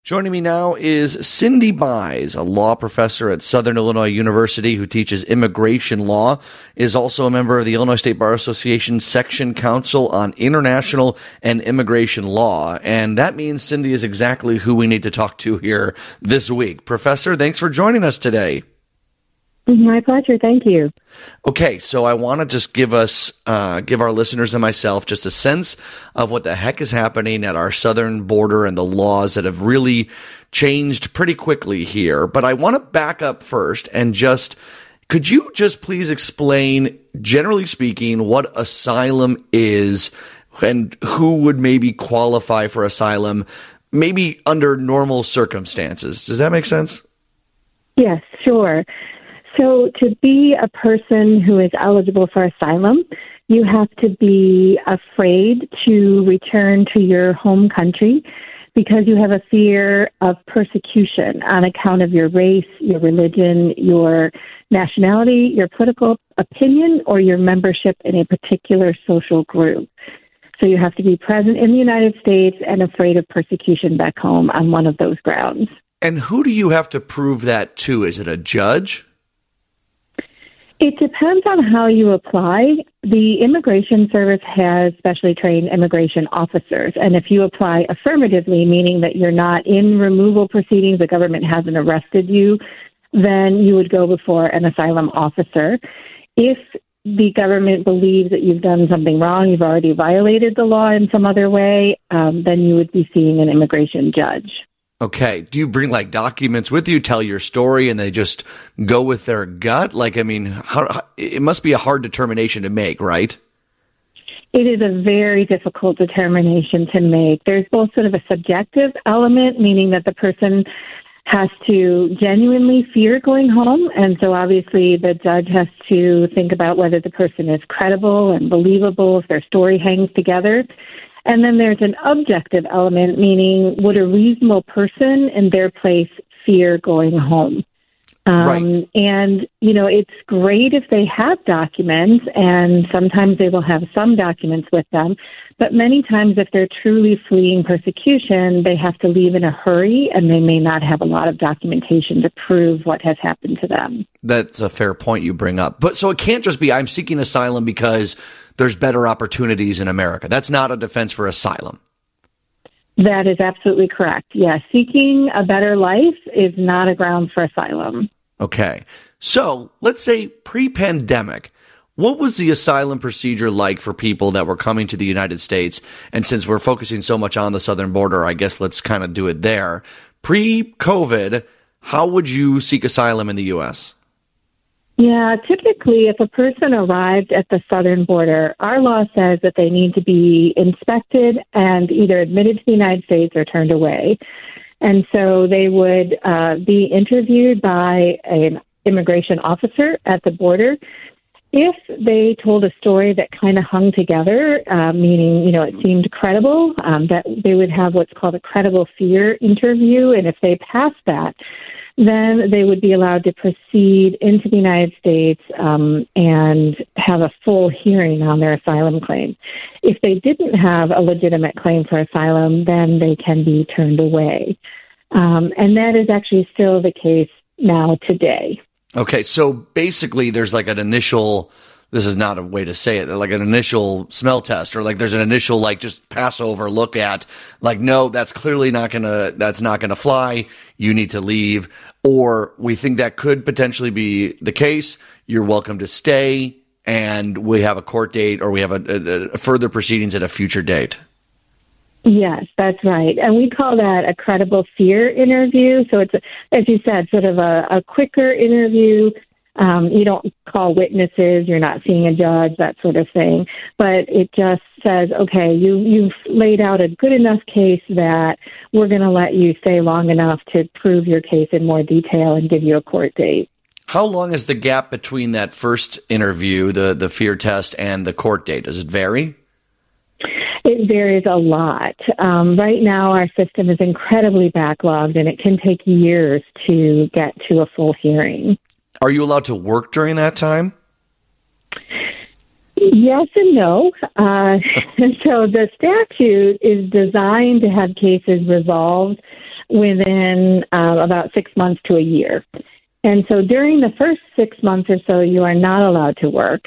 Joining me now is Cindy Buys, a law professor at Southern Illinois University who teaches immigration law, is also a member of the Illinois State Bar Association Section Council on International and Immigration Law. And that means Cindy is exactly who we need to talk to here this week. Professor, thanks for joining us today. My pleasure. Thank you. Okay, so I want to just give our listeners and myself just a sense of what the heck is happening at our southern border and the laws that have really changed pretty quickly here. But I want to back up first and could you just please explain, generally speaking, what asylum is and who would maybe qualify for asylum, maybe under normal circumstances? Does that make sense? Yes, sure. So to be a person who is eligible for asylum, you have to be afraid to return to your home country because you have a fear of persecution on account of your race, your religion, your nationality, your political opinion, or your membership in a particular social group. So you have to be present in the United States and afraid of persecution back home on one of those grounds. And who do you have to prove that to? Is it a judge? It depends on how you apply. The Immigration Service has specially trained immigration officers, and if you apply affirmatively, meaning that you're not in removal proceedings, the government hasn't arrested you, then you would go before an asylum officer. If the government believes that you've done something wrong, you've already violated the law in some other way, then you would be seeing an immigration judge. Okay. Do you bring documents with you, tell your story, and they just go with their gut? It must be a hard determination to make, right? It is a very difficult determination to make. There's both sort of a subjective element, meaning that the person has to genuinely fear going home. And so obviously the judge has to think about whether the person is credible and believable, if their story hangs together. And then there's an objective element, meaning would a reasonable person in their place fear going home? Right. And, it's great if they have documents, and sometimes they will have some documents with them. But many times if they're truly fleeing persecution, they have to leave in a hurry, and they may not have a lot of documentation to prove what has happened to them. That's a fair point you bring up. But so it can't just be I'm seeking asylum because there's better opportunities in America. That's not a defense for asylum. That is absolutely correct. Yeah, seeking a better life is not a ground for asylum. Okay. So let's say pre-pandemic, what was the asylum procedure like for people that were coming to the United States? And since we're focusing so much on the southern border, I guess let's kind of do it there. Pre-COVID, how would you seek asylum in the U.S.? Yeah, typically if a person arrived at the southern border, our law says that they need to be inspected and either admitted to the United States or turned away. And so they would be interviewed by an immigration officer at the border. If they told a story that kind of hung together, meaning, it seemed credible, that they would have what's called a credible fear interview. And if they passed that, then they would be allowed to proceed into the United States and have a full hearing on their asylum claim. If they didn't have a legitimate claim for asylum, then they can be turned away. And that is actually still the case now today. Okay, so basically there's an initial, this is not a way to say it, like an initial smell test, or there's an initial just pass over look at, no, that's clearly not gonna fly, you need to leave, or we think that could potentially be the case, you're welcome to stay, and we have a court date, or we have a further proceedings at a future date. Yes, that's right. And we call that a credible fear interview. So it's, as you said, sort of a quicker interview. You don't call witnesses, you're not seeing a judge, that sort of thing. But it just says, okay, you've laid out a good enough case that we're going to let you stay long enough to prove your case in more detail and give you a court date. How long is the gap between that first interview, the fear test, and the court date? Does it vary? It varies a lot. Right now, our system is incredibly backlogged, and it can take years to get to a full hearing. Are you allowed to work during that time? Yes and no. So the statute is designed to have cases resolved within about 6 months to a year. And so during the first 6 months or so, you are not allowed to work.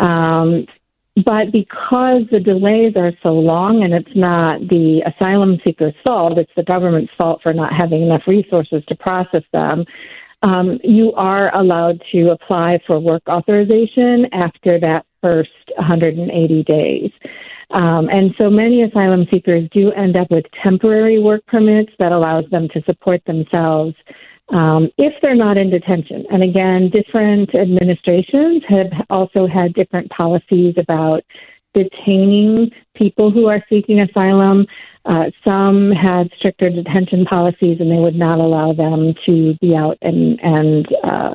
But because the delays are so long, and it's not the asylum seeker's fault, it's the government's fault for not having enough resources to process them, you are allowed to apply for work authorization after that first 180 days. And so many asylum seekers do end up with temporary work permits that allows them to support themselves if they're not in detention. And again, different administrations have also had different policies about detaining people who are seeking asylum. Some had stricter detention policies, and they would not allow them to be out and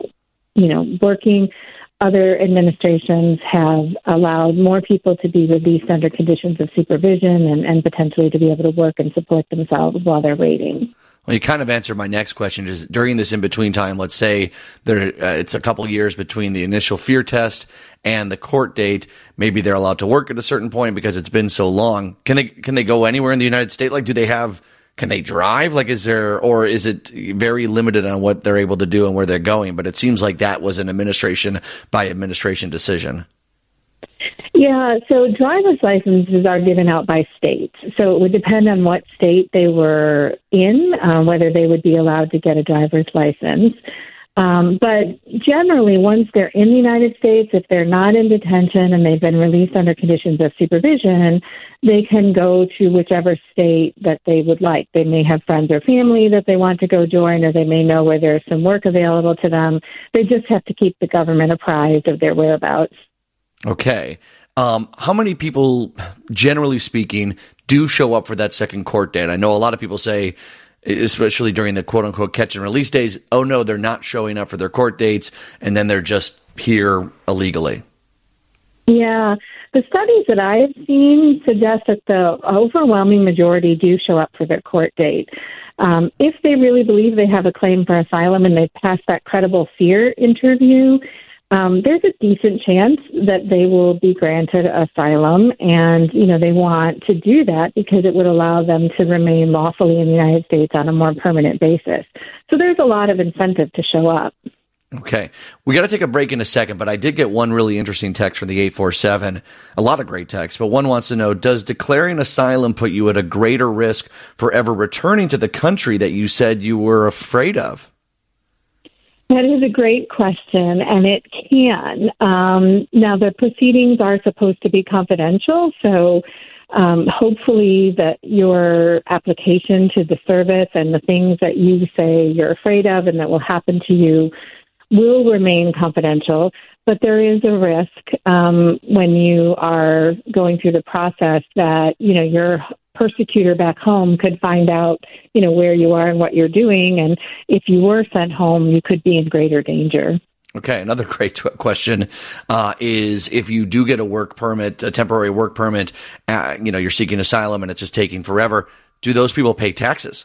working. Other administrations have allowed more people to be released under conditions of supervision and potentially to be able to work and support themselves while they're waiting. Well, you kind of answered my next question. Is during this in-between time, let's say it's a couple years between the initial fear test and the court date, maybe they're allowed to work at a certain point because it's been so long. Can they go anywhere in the United States? Like, can they drive? Like, is it very limited on what they're able to do and where they're going? But it seems like that was an administration by administration decision. Yeah, so driver's licenses are given out by states. So it would depend on what state they were in, whether they would be allowed to get a driver's license. But generally, once they're in the United States, if they're not in detention and they've been released under conditions of supervision, they can go to whichever state that they would like. They may have friends or family that they want to go join, or they may know where there's some work available to them. They just have to keep the government apprised of their whereabouts. Okay. How many people, generally speaking, do show up for that second court date? I know a lot of people say, especially during the quote-unquote catch and release days, oh, no, they're not showing up for their court dates, and then they're just here illegally. Yeah. The studies that I have seen suggest that the overwhelming majority do show up for their court date. If they really believe they have a claim for asylum and they pass that credible fear interview, there's a decent chance that they will be granted asylum, and, they want to do that because it would allow them to remain lawfully in the United States on a more permanent basis. So there's a lot of incentive to show up. Okay. We got to take a break in a second, but I did get one really interesting text from the 847. A lot of great texts, but one wants to know, does declaring asylum put you at a greater risk for ever returning to the country that you said you were afraid of? That is a great question, and it can. Now, the proceedings are supposed to be confidential, so hopefully that your application to the service and the things that you say you're afraid of and that will happen to you will remain confidential. But there is a risk when you are going through the process that, your persecutor back home could find out, where you are and what you're doing. And if you were sent home, you could be in greater danger. Okay. Another great question is if you do get a work permit, a temporary work permit, you're seeking asylum and it's just taking forever. Do those people pay taxes?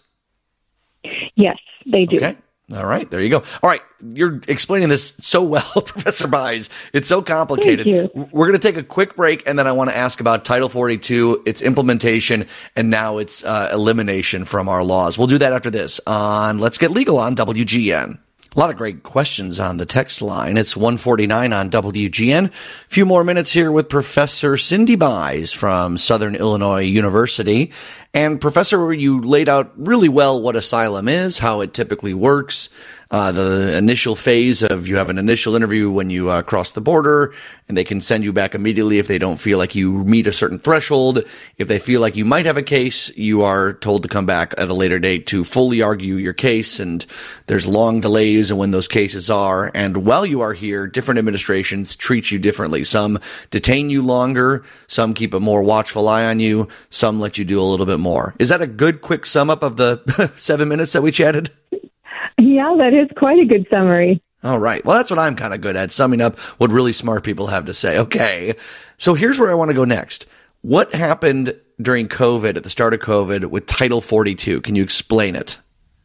Yes, they do. Okay. All right. There you go. All right. You're explaining this so well, Professor Buys. It's so complicated. Thank you. We're going to take a quick break, and then I want to ask about Title 42, its implementation, and now its elimination from our laws. We'll do that after this on Let's Get Legal on WGN. A lot of great questions on the text line. It's 1:49 on WGN. A few more minutes here with Professor Cindy Buys from Southern Illinois University. And Professor, you laid out really well what asylum is, how it typically works, the initial phase of you have an initial interview when you cross the border, and they can send you back immediately if they don't feel like you meet a certain threshold. If they feel like you might have a case, you are told to come back at a later date to fully argue your case, and there's long delays in when those cases are. And while you are here, different administrations treat you differently. Some detain you longer, some keep a more watchful eye on you, some let you do a little bit more. Is that a good quick sum up of the 7 minutes that we chatted? Yeah, that is quite a good summary. All right. Well, that's what I'm kind of good at, summing up what really smart people have to say. Okay. So here's where I want to go next. What happened during COVID, at the start of COVID, with Title 42? Can you explain it?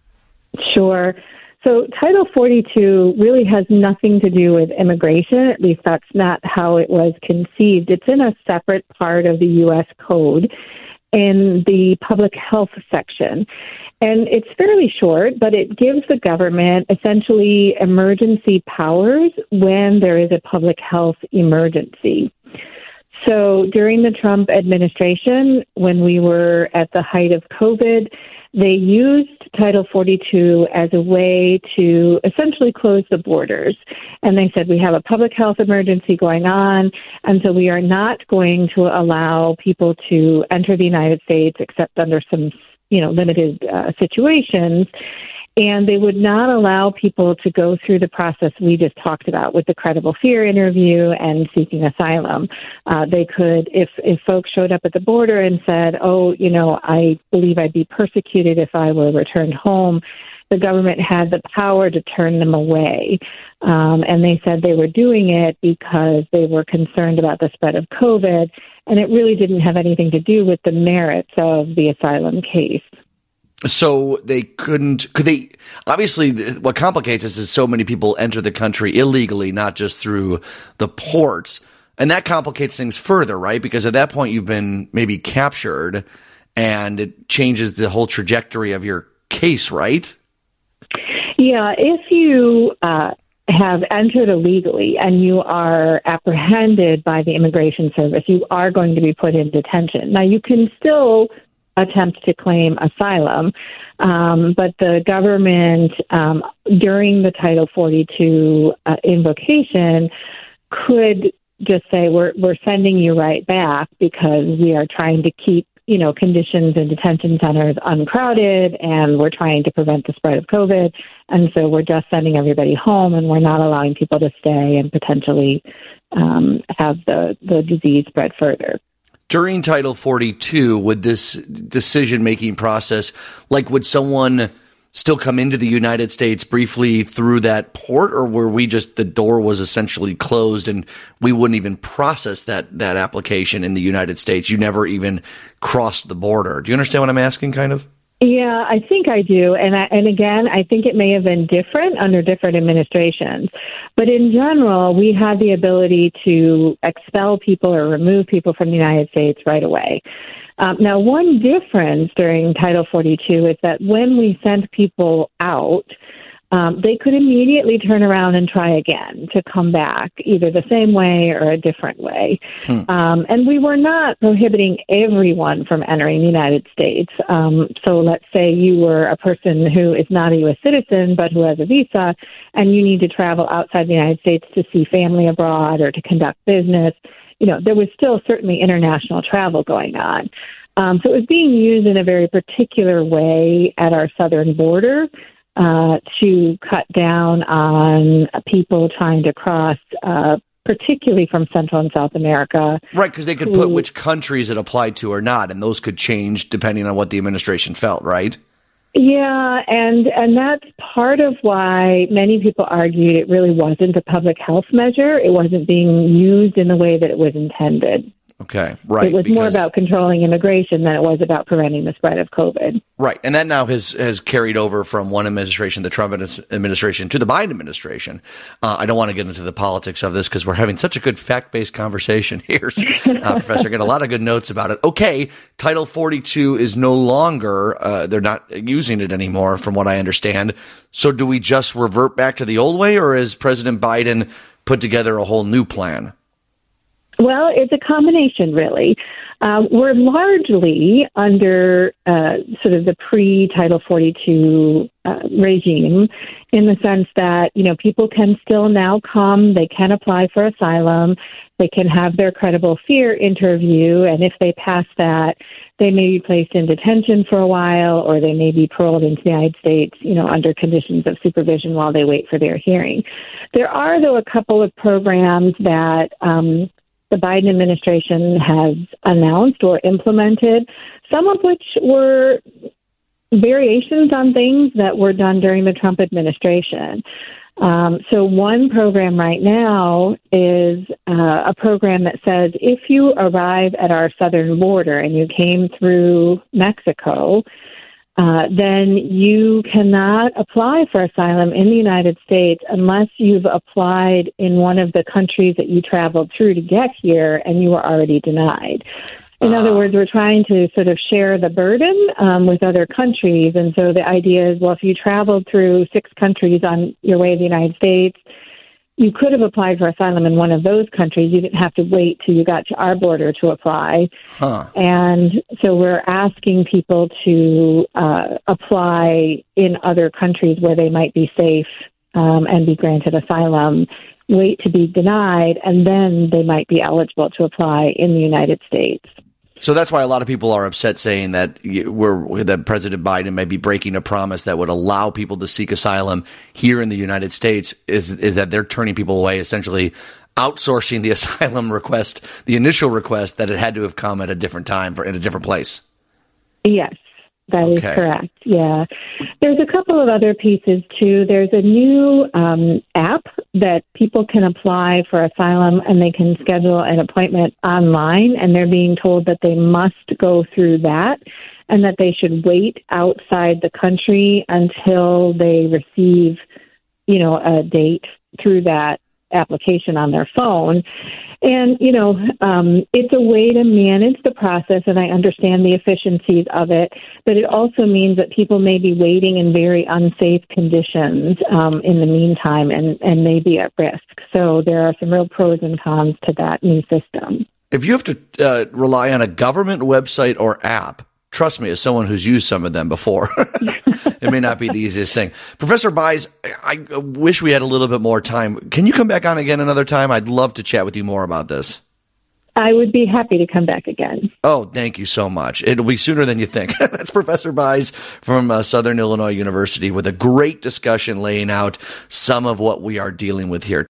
Sure. So Title 42 really has nothing to do with immigration. At least that's not how it was conceived. It's in a separate part of the U.S. Code. in the public health section. And it's fairly short, but it gives the government essentially emergency powers when there is a public health emergency. So during the Trump administration, when we were at the height of COVID, they used Title 42 as a way to essentially close the borders. And they said, we have a public health emergency going on, and so we are not going to allow people to enter the United States except under some, limited situations. And they would not allow people to go through the process we just talked about with the credible fear interview and seeking asylum. They could, if folks showed up at the border and said, I believe I'd be persecuted if I were returned home, the government had the power to turn them away. And they said they were doing it because they were concerned about the spread of COVID, and it really didn't have anything to do with the merits of the asylum case. So they could they, obviously what complicates this is so many people enter the country illegally, not just through the ports. And that complicates things further, right? Because at that point you've been maybe captured and it changes the whole trajectory of your case, right? Yeah, if you have entered illegally and you are apprehended by the Immigration Service, you are going to be put in detention. Now, you can still attempt to claim asylum, but the government, during the Title 42 invocation, could just say, we're sending you right back because we are trying to keep conditions in detention centers uncrowded, and we're trying to prevent the spread of COVID. And so we're just sending everybody home, and we're not allowing people to stay and potentially have the disease spread further. During Title 42, would this decision-making process, would someone still come into the United States briefly through that port, or were the door was essentially closed and we wouldn't even process that application in the United States? You never even crossed the border. Do you understand what I'm asking, kind of? Yeah, I think I do. And again, I think it may have been different under different administrations. But in general, we have the ability to expel people or remove people from the United States right away. Now, one difference during Title 42 is that when we sent people out, they could immediately turn around and try again to come back, either the same way or a different way. And we were not prohibiting everyone from entering the United States. So let's say you were a person who is not a U.S. citizen but who has a visa, and you need to travel outside the United States to see family abroad or to conduct business. There was still certainly international travel going on. So it was being used in a very particular way at our southern border to cut down on people trying to cross, particularly from Central and South America. Right, because they could put which countries it applied to or not, and those could change depending on what the administration felt, right? Yeah, and that's part of why many people argued it really wasn't a public health measure. It wasn't being used in the way that it was intended. Okay, right. It was more about controlling immigration than it was about preventing the spread of COVID. Right, and that now has carried over from one administration, the Trump administration, to the Biden administration. I don't want to get into the politics of this because we're having such a good fact-based conversation here, Professor. Get a lot of good notes about it. Okay, Title 42 is no longer, they're not using it anymore from what I understand. So do we just revert back to the old way, or has President Biden put together a whole new plan? Well, it's a combination, really. We're largely under sort of the pre-Title 42 regime, in the sense that, people can still now come, they can apply for asylum, they can have their credible fear interview, and if they pass that, they may be placed in detention for a while, or they may be paroled into the United States, under conditions of supervision while they wait for their hearing. There are, though, a couple of programs that the Biden administration has announced or implemented, some of which were variations on things that were done during the Trump administration. So one program right now is a program that says if you arrive at our southern border and you came through Mexico, then you cannot apply for asylum in the United States unless you've applied in one of the countries that you traveled through to get here and you were already denied. In other words, we're trying to sort of share the burden with other countries. And so the idea is, well, if you traveled through 6 countries on your way to the United States, you could have applied for asylum in one of those countries. You didn't have to wait till you got to our border to apply. And so we're asking people to apply in other countries where they might be safe and be granted asylum, wait to be denied, and then they might be eligible to apply in the United States. So that's why a lot of people are upset, saying that that President Biden may be breaking a promise that would allow people to seek asylum here in the United States, is that they're turning people away, essentially outsourcing the asylum request, the initial request, that it had to have come at a different time in a different place. Yes. That is correct. Yeah. There's a couple of other pieces, too. There's a new app that people can apply for asylum, and they can schedule an appointment online, and they're being told that they must go through that and that they should wait outside the country until they receive, a date through that application on their phone. And, it's a way to manage the process, and I understand the efficiencies of it, but it also means that people may be waiting in very unsafe conditions in the meantime and may be at risk. So there are some real pros and cons to that new system. If you have to rely on a government website or app, trust me, as someone who's used some of them before, it may not be the easiest thing. Professor Buys, I wish we had a little bit more time. Can you come back on again another time? I'd love to chat with you more about this. I would be happy to come back again. Oh, thank you so much. It'll be sooner than you think. That's Professor Buys from Southern Illinois University with a great discussion laying out some of what we are dealing with here.